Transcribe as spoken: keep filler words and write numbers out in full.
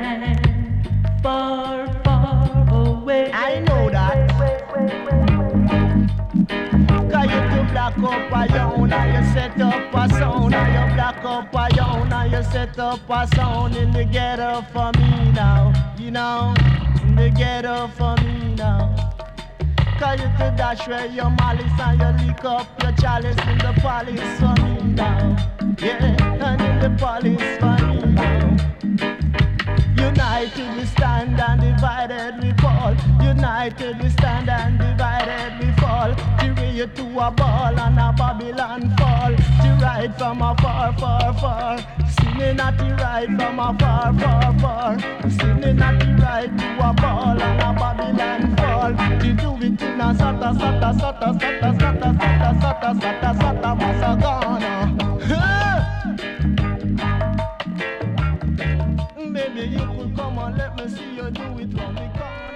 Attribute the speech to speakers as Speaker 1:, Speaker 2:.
Speaker 1: land far, far away.
Speaker 2: I know that. Cause you to black up a young and you set up a sound. And you black up a young and you set up a sound in the ghetto for me now. You know, in the ghetto for me now. Cause you to dash where your malice and you lick up your chalice in the police for me now. Yeah, and in the police for me now. United we stand and divided we fall. United we stand and divided we fall. To you to a ball and a Babylon fall. To ride from a far, far, far. Singing at the ride from a far, far, far. Singing at the ride to a ball and a Babylon fall. To do it in a sata, sata, sata, sata, sata, sata, sata, sata, sata, Masagana. Baby, you could come on, let me see you do it from the corner.